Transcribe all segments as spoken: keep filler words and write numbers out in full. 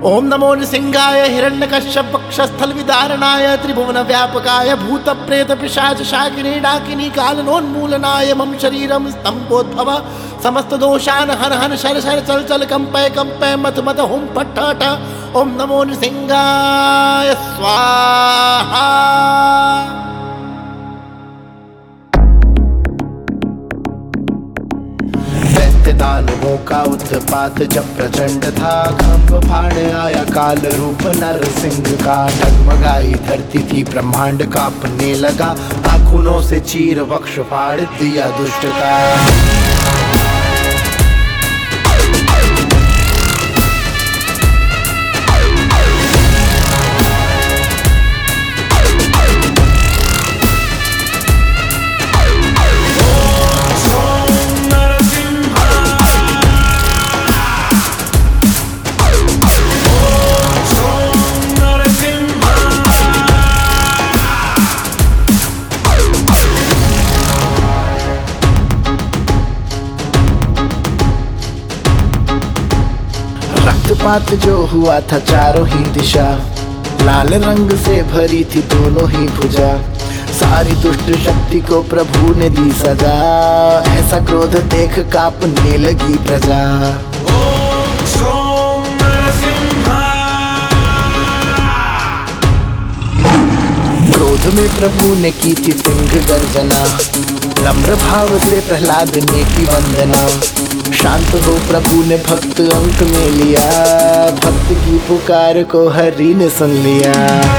ओम नमो नृसिंहाय हिरण्यकश्यप वक्षस्थल विदारणाय त्रिभुवन व्यापकाय भूत प्रेत पिशाच शाकिनी डाकिनी कालनोन्मूलनाय मम शरीरम स्तंभोद्भव समस्त दोषान हर हर शर शर चल चल कंपय कंपय मत मत हुम फट फट। ओम नमो नृसिंहाय स्वाहा। दानवों का उत्पात जब प्रचंड था, खंभ फाड़ आया काल रूप नरसिंह का। डगमगाई धरती थी ब्रह्मांड कांपने लगा, आँखों से चीर वक्ष फाड़ दिया दुष्ट का। रक्तपात जो हुआ था चारों ही दिशा, लाल रंग से भरी थी दोनों ही भुजा। सारी दुष्ट शक्ति को प्रभु ने दी सजा, ऐसा क्रोध देख कांपने लगी प्रजा। क्रोध में प्रभु ने की थी सिंह गर्जना, नम्र भाव से प्रहलाद ने की वंदना। शांत हो प्रभु ने भक्त अंक में लिया, भक्त की पुकार को हरि ने सुन लिया।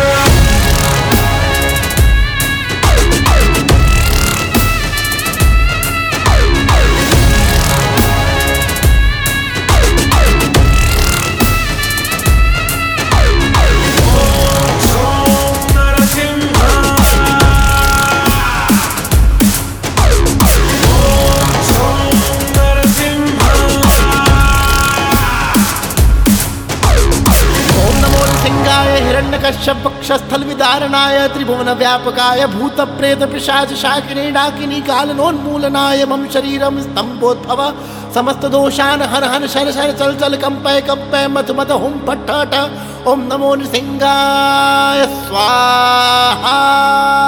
हिरण्यकश्यप वक्षस्थल विदारणाय त्रिभुवन व्यापकाय भूत प्रेत पिशाच शाकिनी डाकिनी कालनोन्मूलनाय मम शरीरम स्तंभोद्भव समस्त दोषान हर हर शर शर चल चल कंपय कंपय मत मत हुम फट फट। ओम नमो नृसिंहाय स्वाहा।